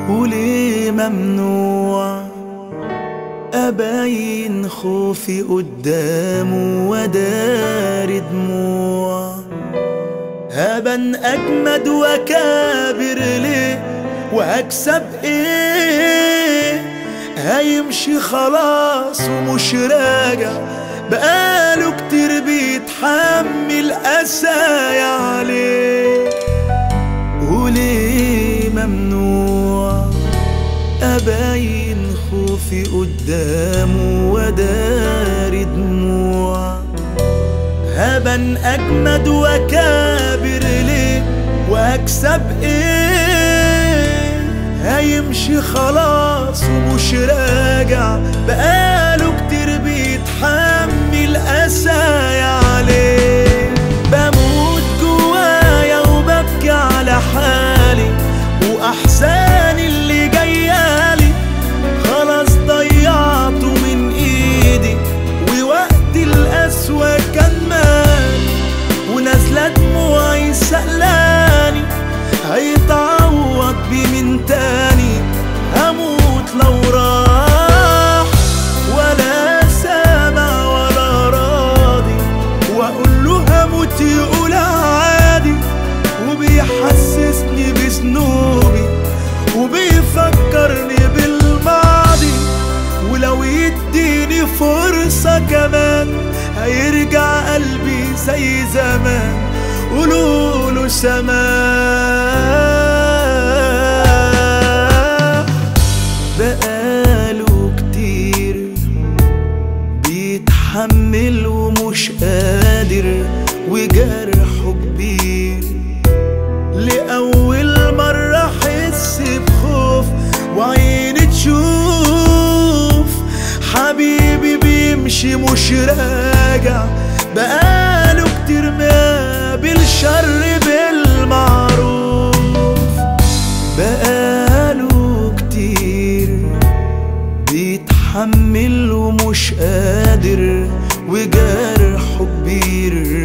وليه ممنوع أبين خوفي قدامه ودار دموع؟ هبن أجمد وأكابر ليه وهكسب إيه؟ هيمشي خلاص ومش راجع، بقاله كتير بيتحمل قسايا عليه. وليه ممنوع أبين خوفي قدامه ودار دموع؟ هبن أجمد وأكابر ليه وأكسب إيه؟ هيمشي خلاص ومش راجع، بقاله كتير بيتحمل قسايا عليه. بموت جوايا وببكي على حالي وأحزاني اللي جايالي، خلاص ضيعته من إيدي ووقت القسوة كان مالي، ونازلة دموعي سألاني هيتعوض بيه من تاني. هموت لو راح ولا سامع ولا راضي، وأقول له هموت يقول عادي، وبيحسسني بذنوبي وبيفكرني بالماضي. ولو يديني فرصة كمان هيرجع قلبي زي زمان، قولوله سماح. بقاله كتير بيتحمل ومش قادر وجرحه كبير، لأول مرة أحس بخوف وعيني تشوف حبيبي بيمشي مش راجع، بقاله كتير مقابل شر بالمعروف. بقاله كتير بيتحمل ومش قادر وجرحه كبير،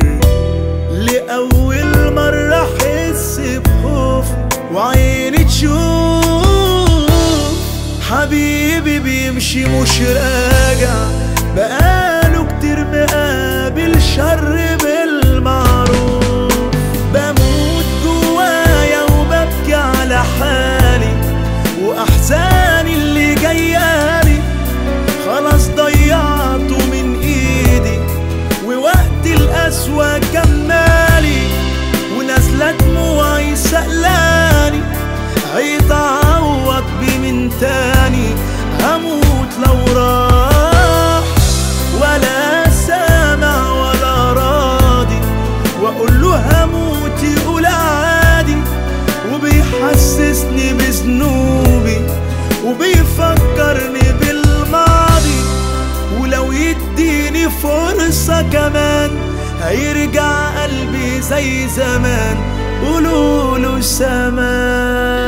لأول مرة أحس بخوف وعيني تشوف حبيبي بيمشي مش راجع، بقاله كتير مقابل شر بالمعروف. بموت جوايا وببكي على حالي وأحزاني اللي جايالي، خلاص ضيعته من إيدي ووقت القسوة كان مالي، ونازلة دموعي سألاني هيتعوض بيه من تاني. هموت لو راح ولا سامع ولا راضي، وأقول له هموت يقول عادي، وبيحسسني بذنوبي وبيفكرني بالماضي. ولو يديني فرصة كمان هيرجع قلبي زي زمان، قولوله سماح.